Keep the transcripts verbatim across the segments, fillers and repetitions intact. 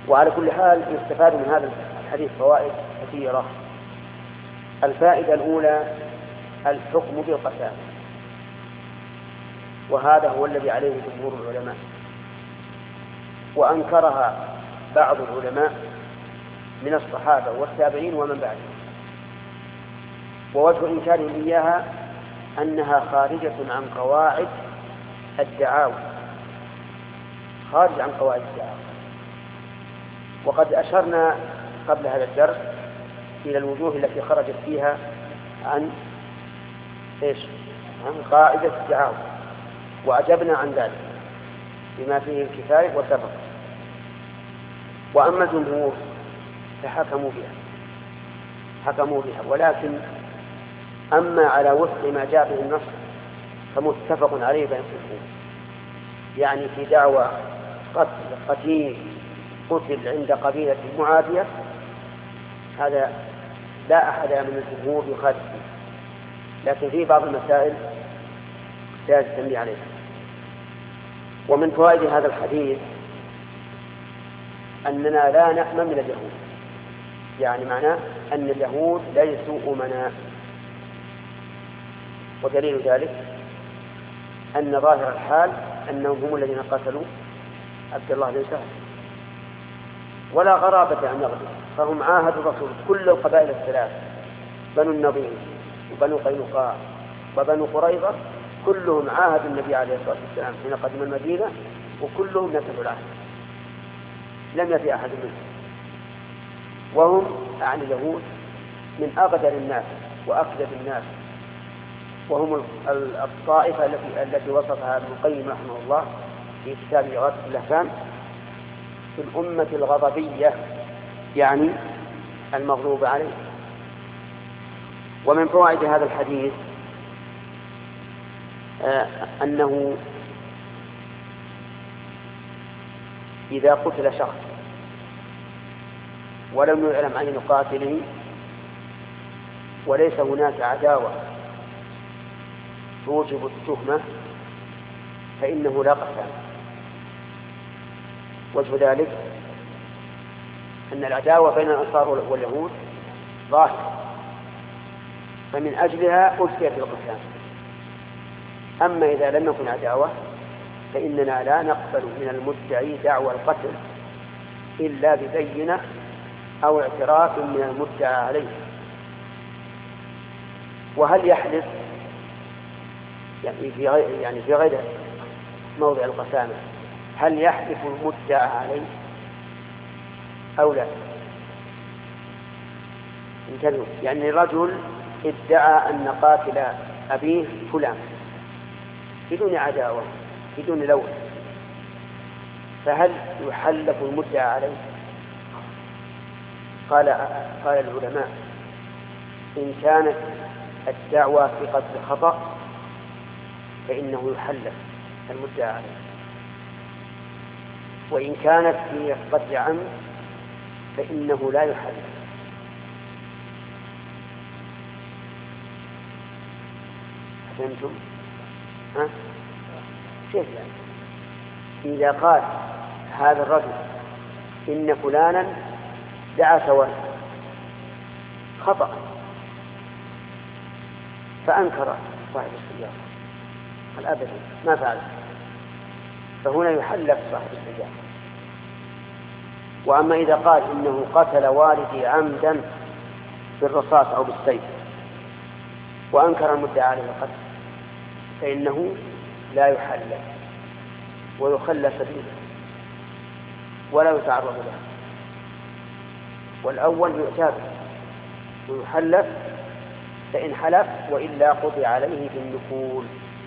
وعلى كل حال يستفاد من هذا الحديث فوائد كثيرة. الفائدة الأولى الحكم بالقسامة، وهذا هو الذي عليه جمهور العلماء، وأنكرها بعض العلماء من الصحابة والتابعين ومن بعدهم. ووجه إنكارهم إياها أنها خارجة عن قواعد الدعاوى، خارج عن قواعد الدعاوى. وقد أشرنا قبل هذا الدرس إلى الوجوه التي خرجت فيها عن إيش؟ عن قاعدة الدعاوى، وأجبنا عن ذلك بما فيه الكفاية وسبق. وأما الجمهور فحكموا بها حكموا بها ولكن أما على وفق ما جاء به النص فمتفق عليه بين الجمهور، يعني في دعوى قتل قتيل قتل عند قبيلة معادية، هذا لا أحد من الجمهور يخالف فيه، لكن في بعض المسائل سيأتي التنبيه عليها. ومن فوائد هذا الحديث أننا لا نأمن من اليهود، يعني معناه أن اليهود ليسوا أمناء. ودليل ذلك أن ظاهر الحال أنهم هم الذين قتلوا عبد الله بن سهل، ولا غرابة عن نغضه، فهم عاهدوا الرسول كل القبائل الثلاث، بنو النضير وبنو قينقاع وبنو قريظة، كلهم عاهدوا النبي عليه الصلاة والسلام حين قدم المدينة، وكلهم نسبوا العهد، لم يفي أحد منهم. وهم عن اليهود من أقدر الناس وأكذب الناس، وهم الطائفة التي التي وصفها ابن القيم رحمه الله في كتاب إغاثة اللهفان في الأمة الغضبية، يعني المغضوب عليه. ومن فوائد هذا الحديث آه أنه إذا قتل شخص ولم يعلم عن قاتله وليس هناك عداوة توجب التهمة فإنه لا قسام. وجه ذلك أن العداوة بين الأنصار واليهود ظاهرة، فمن أجلها أجزي في القسام. أما إذا لم يكن عداوة فإننا لا نقبل من المدعي دعوى القتل إلا ببينة أو اعتراف من المدعى عليه. وهل يحدث يعني في غير يعني في غير موضع القسامة هل يحدث المدعى عليه أو لا؟ انتبهوا، يعني رجل ادعى أن قاتل أبيه فلان بدون عداوة بدون لوث، فهل يحلف المدعى عليه؟ قال قال العلماء إن كانت الدعوة في قتل خطأ فإنه يحلف المدعى عليه، وإن كانت في قتل عمد فإنه لا يحلف. فهمتم؟ ها؟ كيف يعني؟ إذا قال هذا الرجل إن فلانا دعا سواء خطأ فأنكر صاحب السيارة قال أبدا ما فعل، فهنا يحلف صاحب السيارة. وأما إذا قال إنه قتل والدي عمدا بالرصاص أو بالسيف وأنكر المدعى عليه القتل فإنه لا يحلف ويخلى سبيله ولا يتعرض له، والأول يعتاد ويحلف فإن حلف وإلا قضي عليه بالنفول.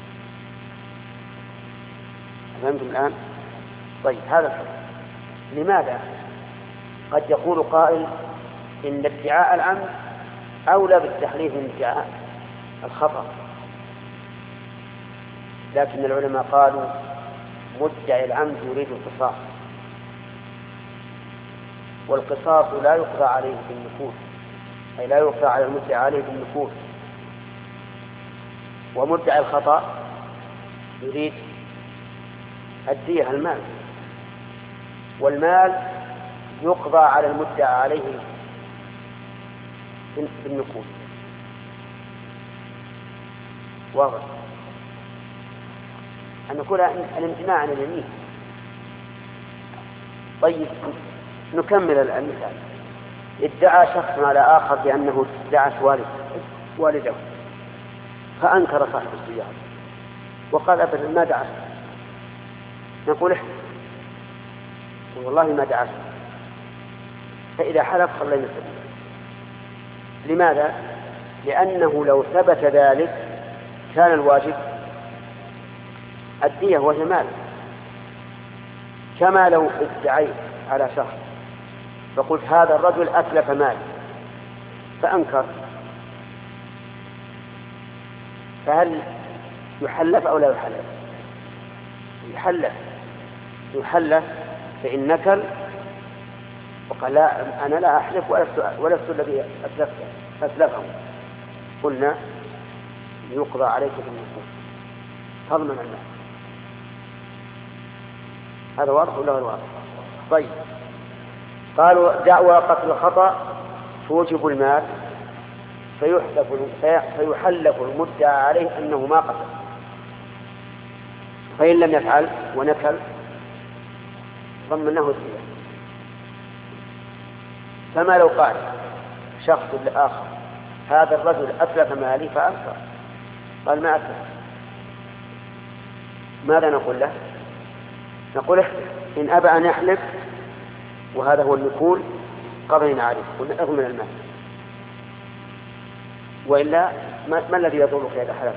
فهمتم الآن؟ طيب هذا الحكم. لماذا؟ قد يقول قائل إن ادعاء العمد أولى بالتحريف من ادعاء الخطأ، لكن العلماء قالوا مدعي العمد يريد القصاص، والقصاص لا يقضى عليه بالنفوذ، أي لا يقضى على المدعي عليه بالنفوذ. ومدعي الخطأ يريد الدية المال، والمال يقضى على المدعى عليه بالنقود. واضح أن نقول الامتناع عن اليمين. طيب نكمل المثال. ادعى شخص على آخر بأنه دعت والد والده فأنكر صاحب السيارة وقال أبدا ما دعت. نقول احنا والله ما دعت، فإذا حلف خلينا نسلم. لماذا؟ لأنه لو ثبت ذلك كان الواجب الدية وهي مال، كما لو ادعيت على شخص فقلت هذا الرجل أتلف مال فأنكر، فهل يحلف أو لا يحلف؟ يحلف يحلف فإن نكل وقال لا أنا لا أحلف ولست الذي أتلفه، قلنا يقضى عليك بالنقود تضمن المال. هذا واضح ولا غير واضح؟ طيب قالوا دعوى قتل الخطأ توجب المال فيحلف فيحلف المدعى عليه أنه ما قتل، فإن لم يفعل ونكل ضمنه الدية. فما لو قال شخص لآخر هذا الرجل أتلف مالي فأنكر قال ما أتلف، ماذا نقول له؟ نقول إن أبى أن يحلف وهذا هو النكول قضينا عليه قلنا اضمن المال، وإلا ما, ما الذي يضرك إذا حلف؟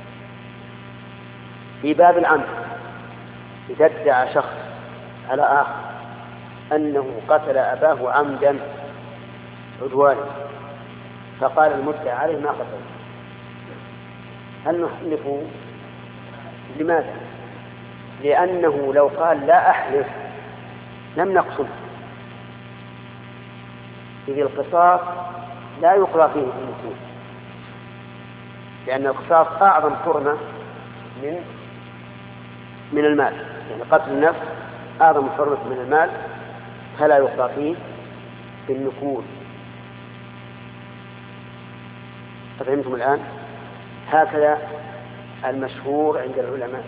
في باب العمد إذا ادعى شخص على آخر أنه قتل أباه عمدا عدوانا فقال المدعى عليه ما قتل، هل نحلف؟ لماذا؟ لأنه لو قال لا أحلف لم نقصد، إذ القصاص لا يقضى فيه بالنقود، لأن القصاص أعظم حرمة من من المال، يعني قتل النفس أعظم حرمة من المال فلا يقضى فيه بالنقود. فهمتم الآن؟ هكذا المشهور عند العلماء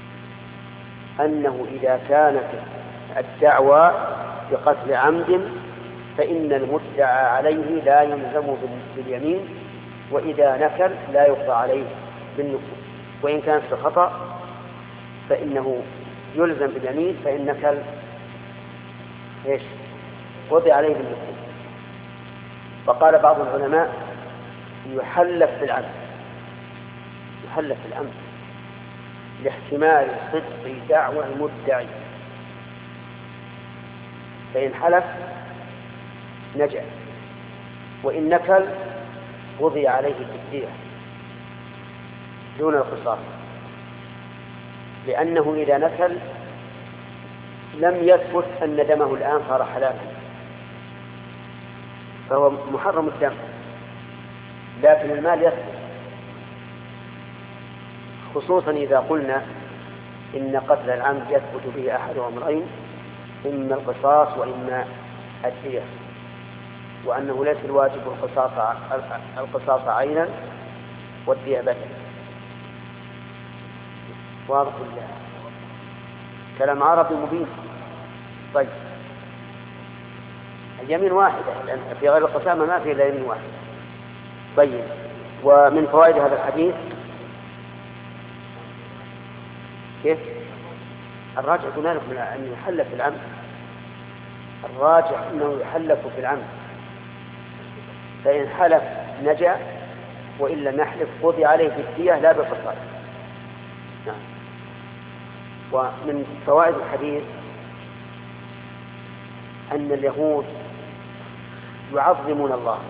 أنه إذا كانت الدعوى بقتل عمد فإن المدعى عليه لا يلزم باليمين، وإذا نكل لا يقضى عليه بالنقود، وإن كانت بخطأ فإنه يلزم باليمين فإن نكل إيش قضي عليه بالنقود. فقال بعض العلماء يحلف بالعمد، يحلف بالعمد لاحتمال صدق دعوى المدعي، فإن حلف نجا، وإن نكل قضي عليه بالدية دون القصاص، لأنه إذا نكل لم يثبت أن دمه الآن صار حلالا فهو محرم الدم، لكن المال يثبت، خصوصا إذا قلنا إن قتل العمد يثبت به أحد أمرين، إما القصاص وإما الدية، وأنه ليس الواجب القصاص القصاص عينا والدية بدلا. واضح الله؟ كلام عربي مبين. طيب اليمين واحدة، لأن في غير القسامة ما في إلا يمين واحدة. طيب ومن فوائد هذا الحديث كيف الراجع قلنا لكم أن يحلف في العمد، الراجع أنه يحلف في العمد، فإن حلف نجا وإن لم يحلف قضي عليه بالدية لا بالقصاص. نعم. ومن فوائد الحديث أن اليهود يعظمون الله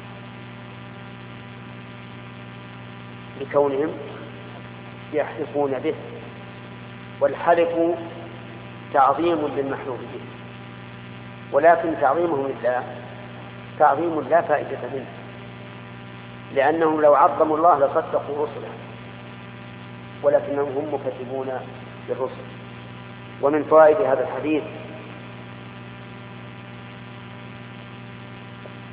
لكونهم يحلفون به، والحلف تعظيم للمحلوف به، ولكن تعظيمهم لله تعظيم لا فائدة منه، لأنهم لو عظموا الله لصدقوا رسله، ولكنهم هم مكذبون بالرسل. ومن فوائد هذا الحديث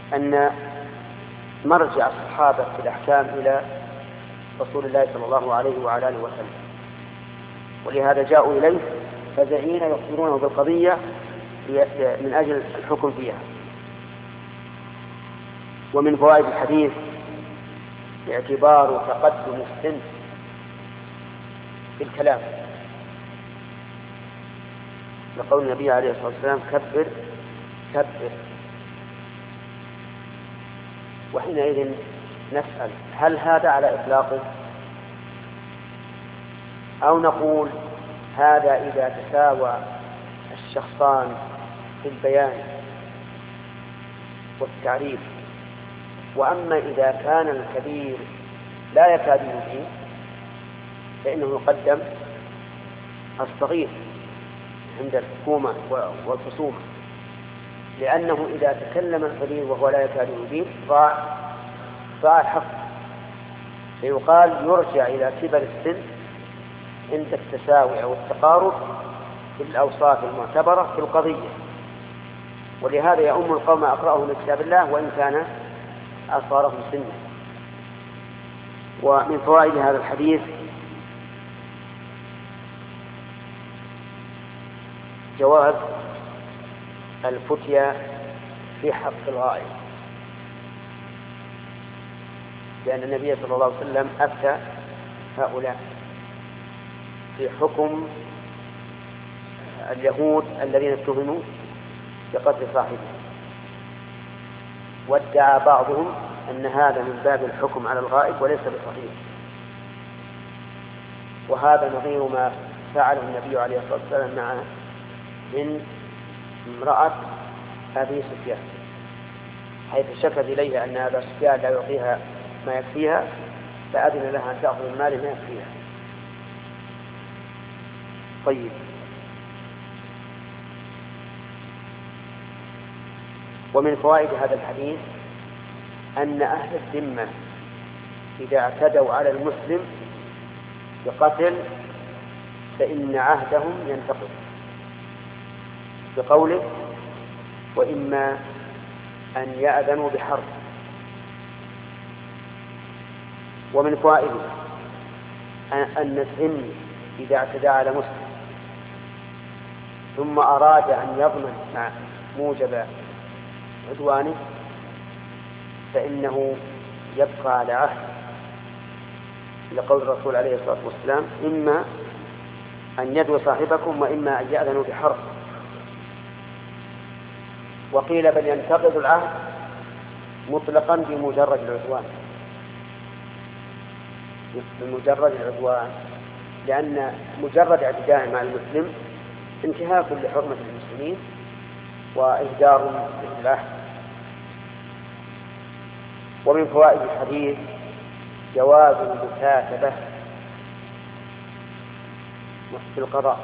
أن مرجع الصحابة في الأحكام إلى رسول الله صلى الله عليه وعلى آله وسلم، ولهذا جاءوا إليه فزعين يخبرونه بالقضية من أجل الحكم فيها. ومن فوائد الحديث اعتبار تقدم السن في الكلام، لقول النبي عليه الصلاة والسلام كبر كبر. وحينئذ نسأل هل هذا على إطلاقه، أو نقول هذا إذا تساوى الشخصان في البيان والتعريف، وأما إذا كان الكبير لا يكاد يبين فإنه يقدم الصغير عند الحكومة والخصومة، لأنه إذا تكلم الكبير وهو لا يكاد يبين ضاع ضاع الحق. فيقال يرجع إلى كبر السن عند التساوي أو التقارب في الأوصاف المعتبرة في القضية. ولهذا يؤم القوم أقرأهم من كتاب الله وإن كان أصغرهم سنا. ومن فوائد هذا الحديث جواز الفتيا في حق الغائب، لأن النبي صلى الله عليه وسلم أفتى هؤلاء في حكم اليهود الذين اتهموا بقتل صاحبهم، وادعى بعضهم أن هذا من باب الحكم على الغائب وليس بصحيح. وهذا نظير ما فعله النبي عليه الصلاة والسلام مع من امرأة أبي سفيان، حيث شكت إليه أن أبا سفيان لا يعطيها ما يكفيها فأذن لها أن تأخذ المال ما يكفيها. طيب، ومن فوائد هذا الحديث أن أهل الذمة إذا اعتدوا على المسلم بقتل فإن عهدهم ينتقض بقوله وإما أن يأذنوا بحرب. ومن فوائد أن الذم إذا اعتدى على مسلم ثم أراد أن يضمن مع موجب عدوانه فإنه يبقى على عهد، لقول الرسول عليه الصلاة والسلام إما أن يدعو صاحبكم وإما أن يأذنوا بحرب. وقيل بل ينتقض العهد مطلقا بمجرد العدوان بمجرد العدوان لأن مجرد اعتداء مع المسلم انتهاك لحرمة المسلمين وإهدار للعهد. ومن فوائد الحديث جواز المكاتبة في القضاء،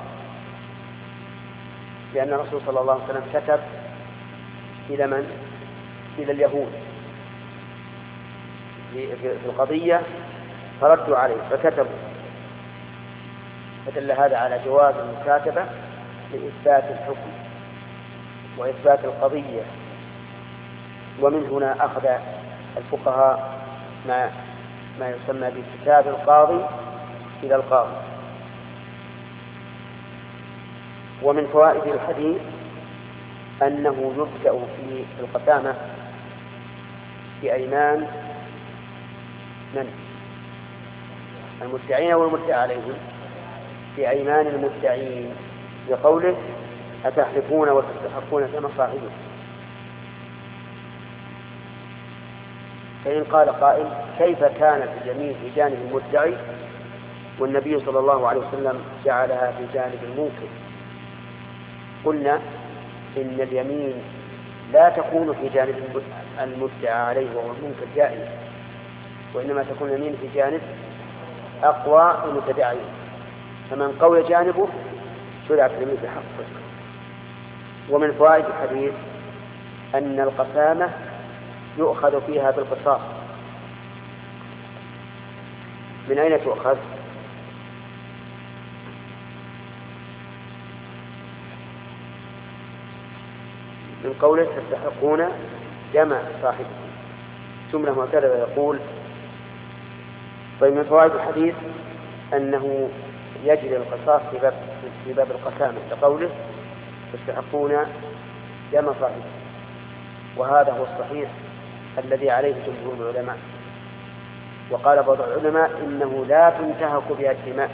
لأن الرسول صلى الله عليه وسلم كتب إلى من؟ إلى اليهود في القضية فردوا عليه فكتبوا، فدل هذا على جواز المكاتبة لإثبات الحكم وإثبات القضية. ومن هنا أخذ الفقهاء ما ما يسمى بكتاب القاضي إلى القاضي. ومن فوائد الحديث أنه يبدأ في القسامة بأيمان من؟ المدعين والمدعى عليهم، بأيمان المدعين بقوله أتحلفون وتستحقون كما صاحبه. فإن قال قائل كيف كانت اليمين في جانب المدعي والنبي صلى الله عليه وسلم جعلها في جانب المنكر؟ قلنا إن اليمين لا تكون في جانب المدعى عليه وهو المنكر جائز، وإنما تكون اليمين في جانب أقوى المتداعين، فمن قوي جانبه شرعت اليمين بحقه. ومن فوائد الحديث أن القسامة يؤخذ فيها بالقصاص. من أين تؤخذ؟ من قوله تستحقون دم صاحبه. جملة معترضة يقول: طيب من فوائد الحديث أنه يجري القصاص في باب في باب القسامة لقوله: يستحقون دم صاحبه، وهذا هو الصحيح الذي عليه جمهور العلماء. وقال بعض العلماء إنه لا تنتهك بها الدماء،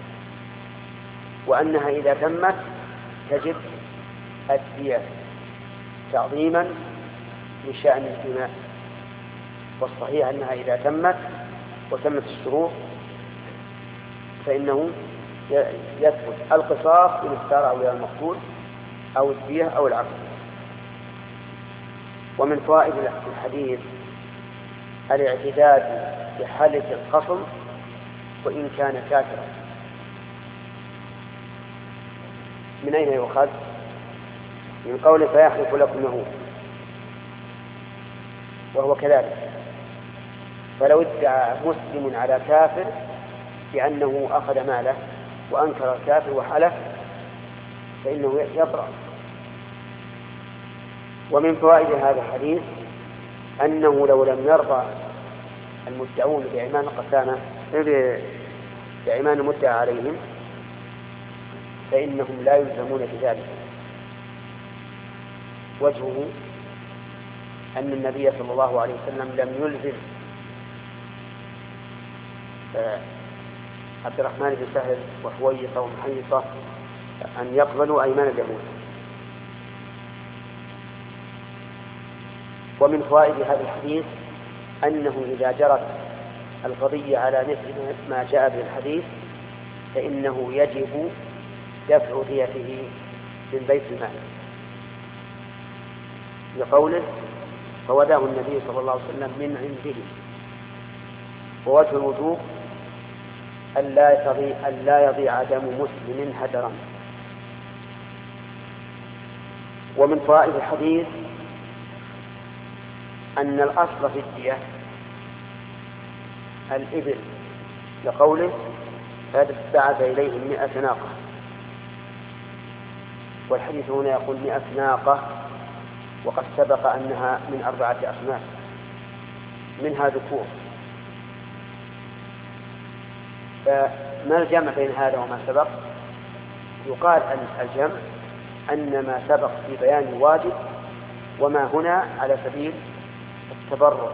وأنها إذا تمت تجب الدية تعظيما لشأن الدماء. والصحيح أنها إذا تمت وتمت الشروط فإنه يثبت القصاص إن اختار أولياء المقتول أو الدية أو العفو. ومن فوائد الحديث الاعتداد بحلف الخصم وإن كان كافرا. من أين يؤخذ؟ من قوله: فيحلف لكم يهود، وهو كذلك. فلو ادعى مسلم على كافر بأنه أخذ ماله وأنكر الكافر وحلف فإنه يبرأ. ومن فوائد هذا الحديث أنه لو لم يرضى المدعون بأيمان القسامة بأيمان المدعى عليهم فإنهم لا يلزمون بذلك. وجهه أن النبي صلى الله عليه وسلم لم يلزم عبد الرحمن بن سهل وحويصة ومحيصة أن يقبلوا أيمان اليهود. ومن فوائد هذا الحديث أنه إذا جرت القضية على مثل ما جاء به الحديث فإنه يجب دفع ديته من بيت المال، لقوله: فوداه النبي صلى الله عليه وسلم من عنده. ووجه الوجوب أن لا يضيع دم مسلم هدرا. ومن فوائد الحديث أن الأصل في الدية الإبل، لقوله: فبعث إليهم مئة ناقة. والحديث هنا يقول مئة ناقة، وقد سبق أنها من أربعة أصناف منها ذكور. فما الجمع بين هذا وما سبق؟ يقال أن الجمع أن ما سبق في بيان الواجب وما هنا على سبيل التبرع.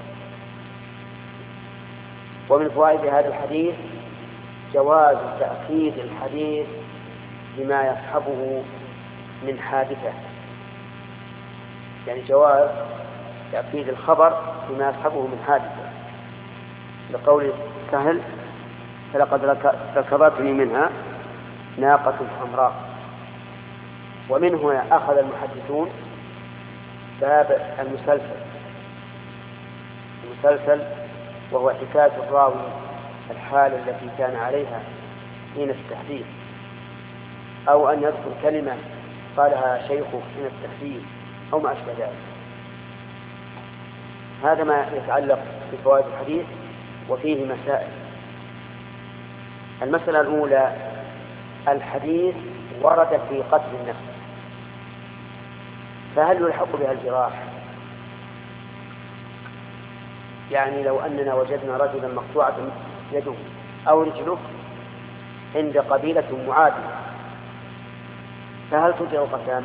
ومن فوائد هذا الحديث جواز تأكيد الحديث بما يصحبه من حادثة، يعني جواز تأكيد الخبر بما يصحبه من حادثة، لقول سهل: فلقد ركضتني منها ناقة حمراء. ومن هنا أخذ المحدثون باب المسلسل المسلسل وهو حكاية الراوي الحالة التي كان عليها حين التحديث، أو أن يذكر كلمة قالها شيخه حين التحديث أو ما أشبه ذلك. هذا ما يتعلق بفوائد الحديث، وفيه مسائل. المسألة الأولى: الحديث ورد في قتل النفس، فهل يلحق بها الجراح؟ يعني لو أننا وجدنا رجلا مقطوعة يده أو رجله عند قبيلة معادية فهل تجرى القسامة؟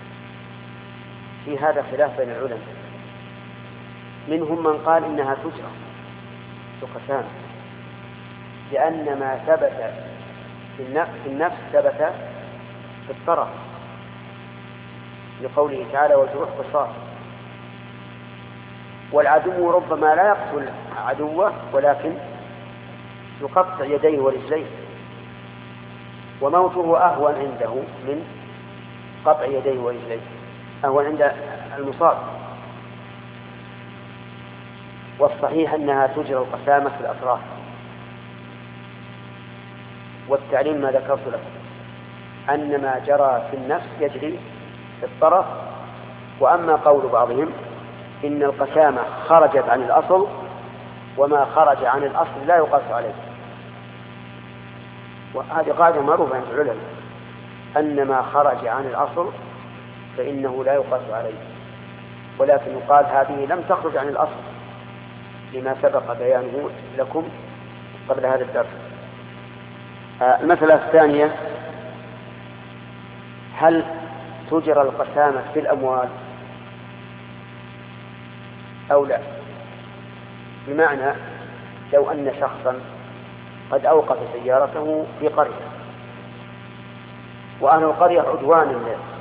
في هذا خلاف بين العلماء. منهم من قال إنها تجرى القسامة لأن ما ثبت في النفس ثبت في الطرف، لقوله تعالى: والجروح قصاص. والعدو ربما لا يقتل عدوه ولكن يقطع يديه ورجليه، وموته أهون عنده من قطع يديه ورجليه، أهون عند المصاب. والصحيح أنها تجرى القسامة في الأطراف، والتعليم ما ذكرت لكم أن ما جرى في النفس يجري في الطرف. وأما قول بعضهم إن القسامة خرجت عن الأصل، وما خرج عن الأصل لا يقاس عليه، وهذه قاعدة معروفة عند العلماء أن ما خرج عن الأصل فإنه لا يقاس عليه. ولكن يقال هذه لم تخرج عن الأصل لما سبق بيانه لكم قبل هذا الدرس. المسألة الثانية: هل تجرى القسامة في الأموال أو لا؟ بمعنى لو أن شخصا قد أوقف سيارته في قرية وأهل القرية عدوانا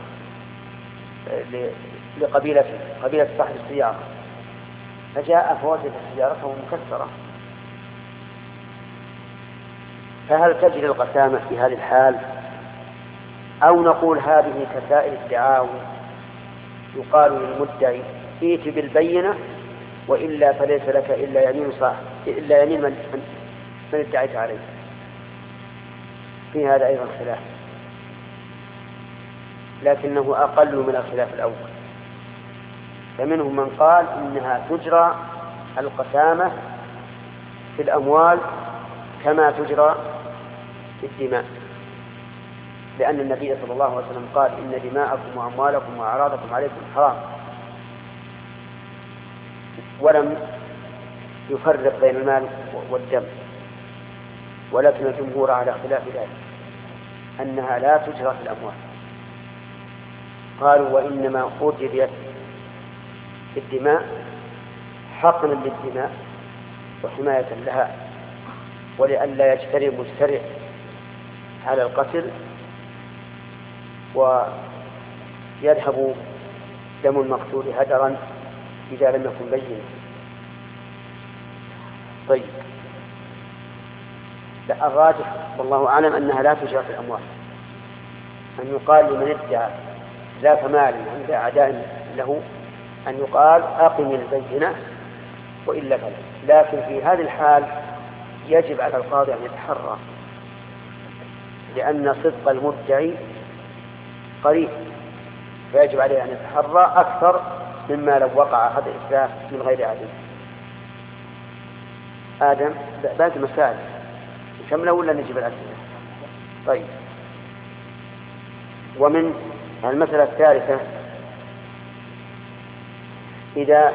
لقبيلة قبيلة صاحب السيارة، فجاء فوجد سيارته مكسرة، فهل تجري القسامة في هذه الحال أو نقول هذه كسائر الدعاوى يقال للمدعي ائت بالبينة وإلا فليس لك إلا يمين صاحب إلا يمين من, من ادعيت عليه؟ في هذا أيضا خلاف، لكنه أقل من الخلاف الأول. فمنهم من قال إنها تجرى القسامة في الأموال كما تجرى في الدماء، لأن النبي صلى الله عليه وسلم قال إن دماءكم وأموالكم وأعراضكم عليكم حرام، ولم يفرق بين المال والدم. ولكن الجمهور على خلاف ذلك أنها لا تجرى في الأموال. قالوا وإنما أجريت في الدماء حقنا للدماء وحماية لها، ولئلا يجترئ مجترئ على القتل ويذهب دم المقتول هدرا إذا لم يكن بينا. طيب، لا، الراجح والله أعلم أنها لا تجرى في الأموال، أن يقال لمن ادعى ذات مال عند أعداء له أن يقال أقم البينة وإلا فلا. لكن في هذه الحال يجب على القاضي أن يتحرى، لأن صدق المدعي قريب، فيجب عليه أن يتحرى أكثر مما لو وقع هذا الإسلام من غير عدل. آدم باقي مسائل كم ولا نجيب الأسئلة؟ طيب، ومن المسألة الثالثة: إذا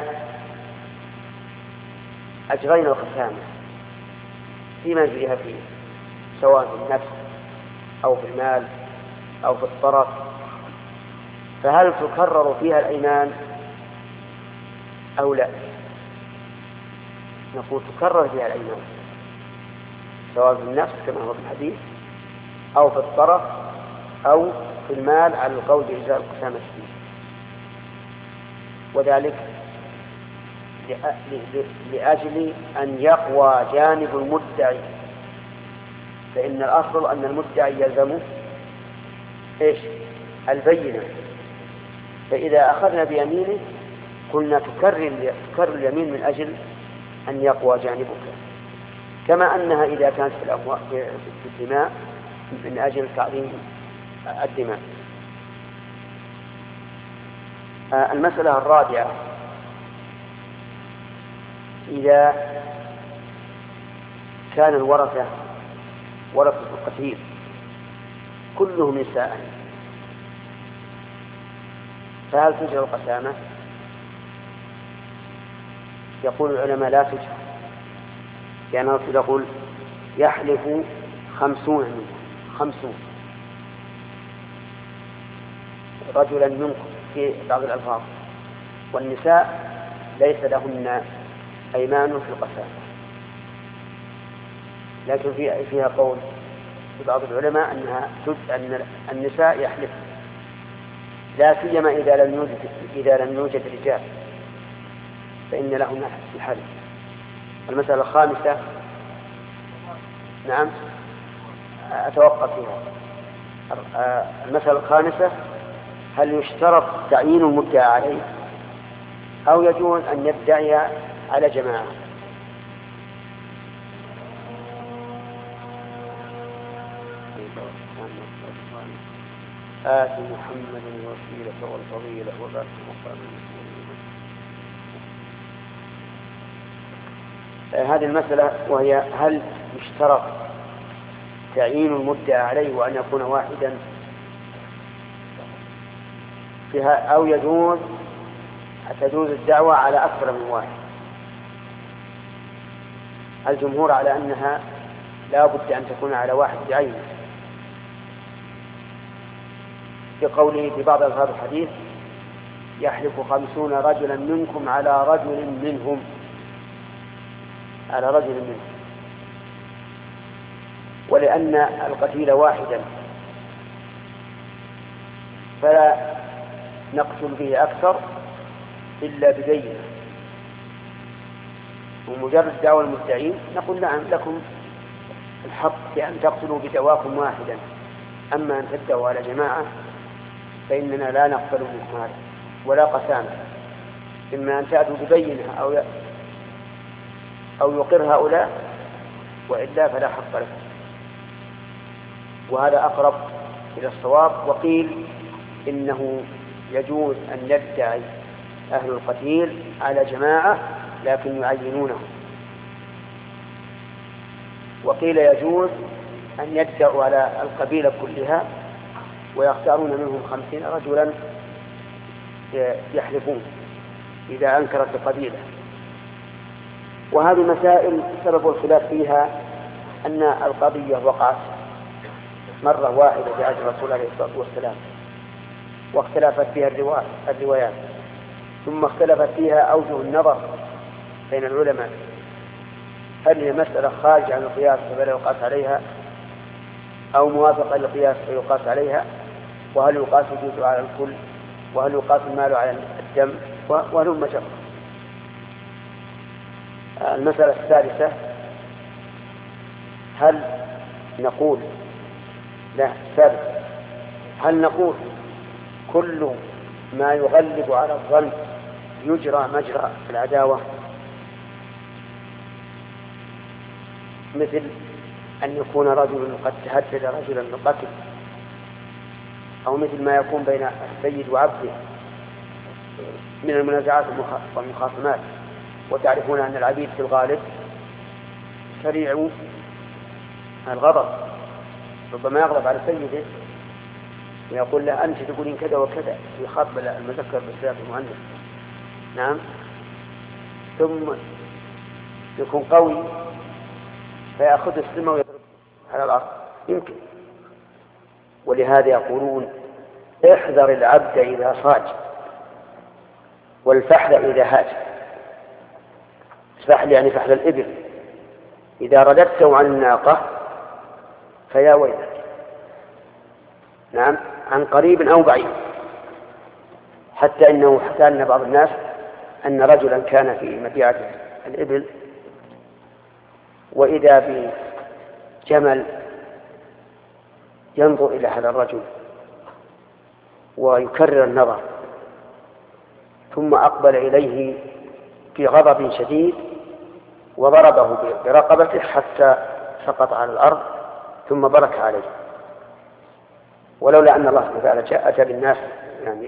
أجرينا القسامة فيما نجريها فيه سواء في النفس أو في المال أو في الطرف، فهل تكرر فيها الأيمان أو لا؟ نقول تكرر فيها الأيمان سواء في النفس كما هو في الحديث أو في الطرف أو في المال على القول بإجراء القسامة فيه، وذلك لأجل أن يقوى جانب المدعي، فإن الأصل أن المدعي يلزمه إيش؟ البينة. فإذا أخذنا بيمينه قلنا تكرر تكرر اليمين من أجل أن يقوى جانبك، كما أنها إذا كانت في الأموال في الدماء من أجل تعظيم الدماء. المسألة الرابعة: إذا كان الورثة ورثة القتيل كلهم نساء، فهل تجرى القسامة؟ يقول العلماء لا تجرى، لأن الرسول يقول يحلف خمسون منهم خمسون رجلا منكم في بعض الألفاظ، والنساء ليس لهن أيمان في القسامة. لكن فيها قول في بعض العلماء أنها أن النساء يحلف، لا سيما إذا لم يوجد إذا لم يوجد رجال فإن لهن الحلف. المسألة الخامسة، نعم أتوقف فيها. المسألة الخامسة: هل يشترط تعيين المدعى عليه أو يجوز أن يدعي على جماعة؟ آت محمد الوسيلة والفضيلة وبعث مقام المسلمين. هذه المسألة وهي هل يشترط تعيين المدعى عليه وأن يكون واحدا فيها أو يجوز تجوز الدعوة على أكثر من واحد. الجمهور على أنها لا بد أن تكون على واحد بعينه، بقوله في بعض ألفاظ الحديث: يحلف خمسون رجلا منكم على رجل منهم، على رجل منهم. ولأن القتيل واحدا فلا نقتل به أكثر إلا ببينة، ومجرد دعوى المدعين نقول: نعم لكم الحق بأن تقتلوا بدواكم واحدا، أما أن تدعوا على جماعة فإننا لا نقبل منكم هذا ولا قسامة، إما أن تأتوا ببينة أو أو يقر هؤلاء، وإلا فلا حق لكم. وهذا أقرب إلى الصواب. وقيل إنه يجوز أن يدعي أهل القتيل على جماعة لكن يعينونه، وقيل يجوز أن يدعوا على القبيلة كلها ويختارون منهم خمسين رجلا يحلفون إذا أنكرت القبيلة. وهذه مسائل سبب الخلاف فيها أن القضية وقعت مرة واحدة في عهد الرسول عليه الصلاة والسلام، واختلفت فيها الروايات، ثم اختلفت فيها أوجه النظر بين العلماء: هل هي مسألة خارجة عن القياس فلا يقاس عليها، أو موافقة للقياس فيقاس عليها، وهل يقاس الجزء على الكل، وهل يقاس المال على الدم، وهلم جرا. المسألة الثالثة: هل نقول لا ثابت هل نقول كل ما يغلب على الظن يجرى مجرى العداوة، مثل أن يكون رجل قد تهدد رجلا بالقتل، أو مثل ما يكون بين السيد وعبده من المنازعات والمخاصمات، وتعرفون أن العبيد في الغالب سريع الغضب، ربما يغضب على سيده ويقول له: أنت تقولين كذا وكذا، يخاطب المذكر بالصيغة المؤنث. نعم. ثم يكون قوي فيأخذ السلم ويضرب على الأرض، يمكن. ولهذا يقولون: احذر العبد إذا صاج والفحل إذا هاج. الفحل يعني فحل الإبل، إذا رددته عن الناقة فيا ويلك. نعم، عن قريب أو بعيد. حتى إنه حكى لنا بعض الناس أن رجلا كان في مبيعة الإبل، وإذا بجمل ينظر إلى هذا الرجل ويكرر النظر، ثم أقبل إليه بغضب شديد وضربه برقبته حتى سقط على الأرض، ثم برك عليه. ولولا أن الله سبحانه وتعالى أتى بالناس يعني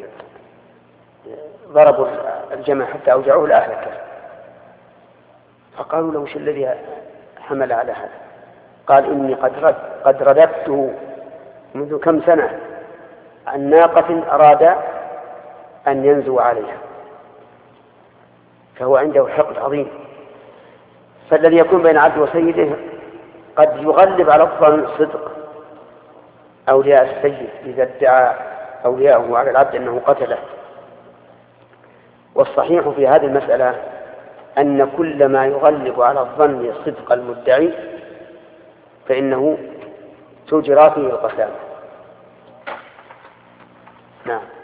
ضربوا الجمل حتى أوجعوه لأهلكه. فقالوا له: وش الذي حمل على هذا؟ قال: إني قد رد قد رددته منذ كم سنة عن ناقة أراد أن ينزو عليها. فهو عنده حقد عظيم. فالذي يكون بين عبد وسيده قد يغلب على الظن صدق أولياء السيد إذا ادعى أولياءه على العبد أنه قتله. والصحيح في هذه المسألة أن كل ما يغلب على الظن صدق المدعي فإنه تجرى فيه القسامة. نعم.